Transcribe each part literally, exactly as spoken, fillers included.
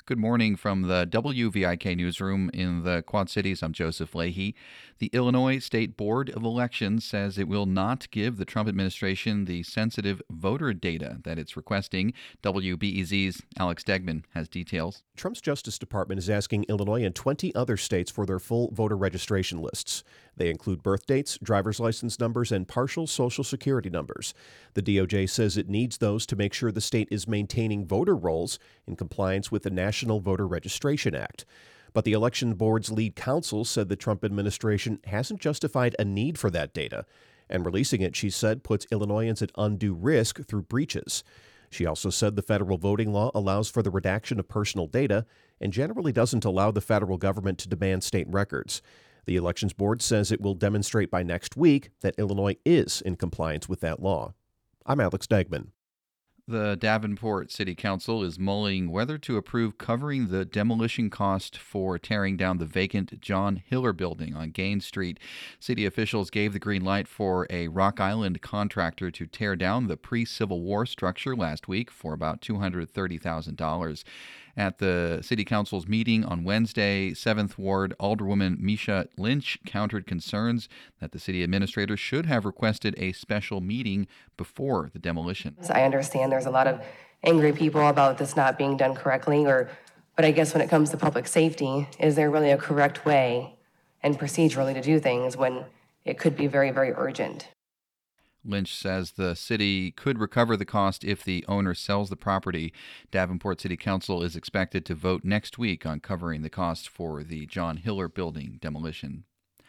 Good morning from the W V I K newsroom in the Quad Cities. I'm Joseph Leahy. The Illinois State Board of Elections says it will not give the Trump administration the sensitive voter data that it's requesting. W B E Z's Alex Degman has details. Trump's Justice Department is asking Illinois and twenty other states for their full voter registration lists. They include birth dates, driver's license numbers, and partial Social Security numbers. The D O J says it needs those to make sure the state is maintaining voter rolls in compliance with the National Voter Registration Act. But the election board's lead counsel said the Trump administration hasn't justified a need for that data, and releasing it, she said, puts Illinoisans at undue risk through breaches. She also said the federal voting law allows for the redaction of personal data and generally doesn't allow the federal government to demand state records. The Elections Board says it will demonstrate by next week that Illinois is in compliance with that law. I'm Alex Degman. The Davenport City Council is mulling whether to approve covering the demolition cost for tearing down the vacant John Hiller building on Gaines Street. City officials gave the green light for a Rock Island contractor to tear down the pre-Civil War structure last week for about two hundred thirty thousand dollars. At the City Council's meeting on Wednesday, seventh Ward Alderwoman Misha Lynch countered concerns that the city administrator should have requested a special meeting before the demolition. I understand there's a lot of angry people about this not being done correctly, or, but I guess when it comes to public safety, is there really a correct way and procedurally to do things when it could be very, very urgent? Lynch says the city could recover the cost if the owner sells the property. Davenport City Council is expected to vote next week on covering the cost for the John Hiller building demolition.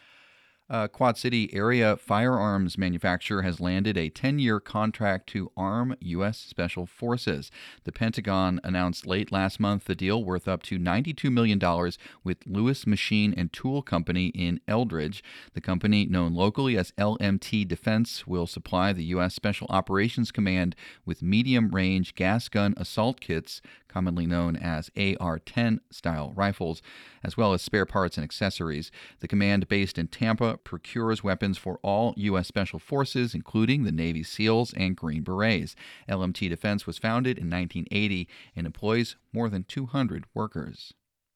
A Quad City area firearms manufacturer has landed a ten-year contract to arm U S Special Forces. The Pentagon announced late last month the deal worth up to ninety-two million dollars with Lewis Machine and Tool Company in Eldridge. The company, known locally as L M T Defense, will supply the U S Special Operations Command with medium-range gas gun assault kits, commonly known as A R ten style rifles, as well as spare parts and accessories. The command, based in Tampa, procures weapons for all U S Special Forces, including the Navy SEALs and Green Berets. L M T Defense was founded in nineteen eighty and employs more than two hundred workers.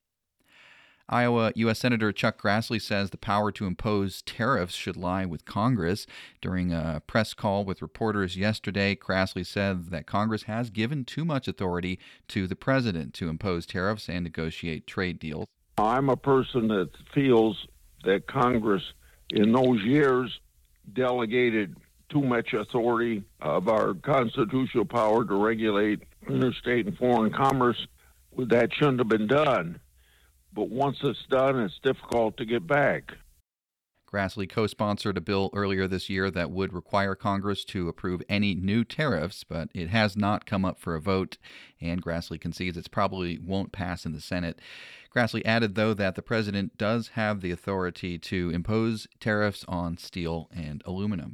Iowa U S Senator Chuck Grassley says the power to impose tariffs should lie with Congress. During a press call with reporters yesterday, Grassley said that Congress has given too much authority to the president to impose tariffs and negotiate trade deals. I'm a person that feels that Congress, in those years, delegated too much authority of our constitutional power to regulate interstate and foreign commerce. That shouldn't have been done. But once it's done, it's difficult to get back. Grassley co-sponsored a bill earlier this year that would require Congress to approve any new tariffs, but it has not come up for a vote, and Grassley concedes it probably won't pass in the Senate. Grassley added, though, that the president does have the authority to impose tariffs on steel and aluminum.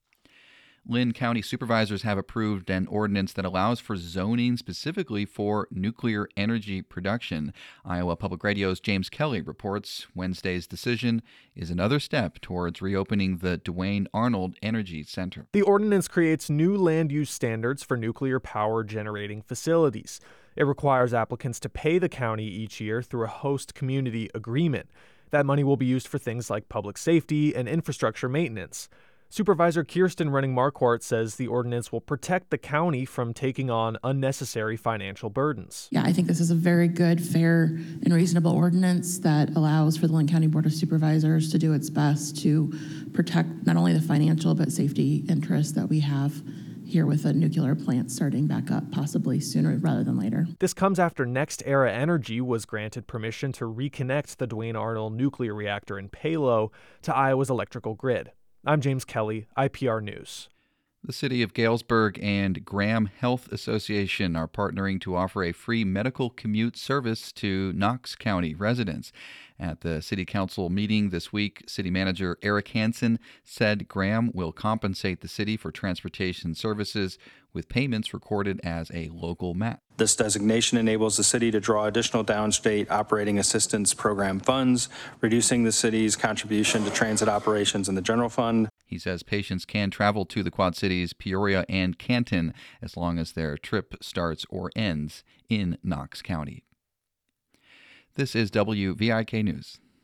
Lynn County supervisors have approved an ordinance that allows for zoning specifically for nuclear energy production. Iowa Public Radio's James Kelly reports Wednesday's decision is another step towards reopening the Duane Arnold Energy Center. The ordinance creates new land use standards for nuclear power generating facilities. It requires applicants to pay the county each year through a host community agreement. That money will be used for things like public safety and infrastructure maintenance. Supervisor Kirsten Running-Marquardt says the ordinance will protect the county from taking on unnecessary financial burdens. Yeah, I think this is a very good, fair, and reasonable ordinance that allows for the Lynn County Board of Supervisors to do its best to protect not only the financial but safety interests that we have here with a nuclear plant starting back up possibly sooner rather than later. This comes after NextEra Energy was granted permission to reconnect the Duane Arnold nuclear reactor in Palo to Iowa's electrical grid. I'm James Kelly, I P R News. The City of Galesburg and Graham Health Association are partnering to offer a free medical commute service to Knox County residents. At the City Council meeting this week, City Manager Eric Hansen said Graham will compensate the city for transportation services with payments recorded as a local match. This designation enables the city to draw additional downstate operating assistance program funds, reducing the city's contribution to transit operations in the general fund. He says patients can travel to the Quad Cities, Peoria, and Canton as long as their trip starts or ends in Knox County. This is W V I K News.